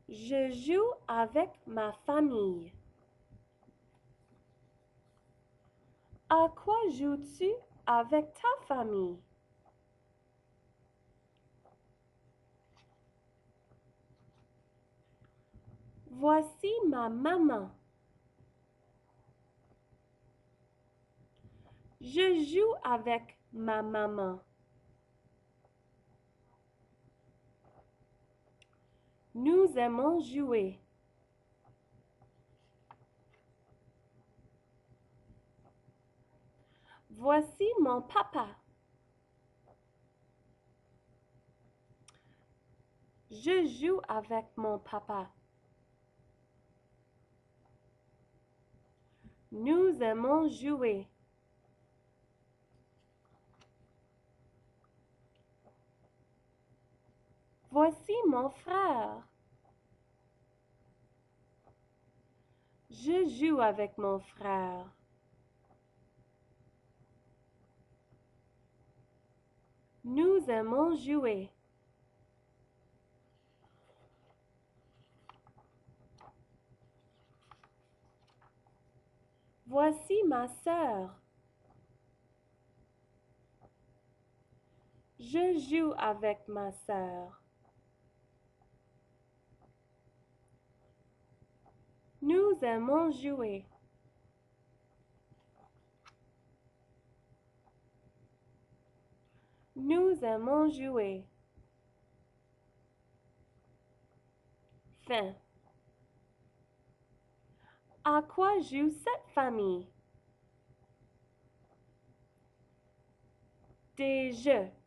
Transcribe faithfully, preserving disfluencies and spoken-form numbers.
Je joue avec ma famille. À quoi joues-tu avec ta famille? Voici ma maman. Je joue avec ma maman. Nous aimons jouer. Voici mon papa. Je joue avec mon papa. Nous aimons jouer. Voici mon frère. Je joue avec mon frère. Nous aimons jouer. Voici ma sœur. Je joue avec ma sœur. Nous aimons jouer. Nous aimons jouer. Fin. À quoi joue cette famille? Des jeux.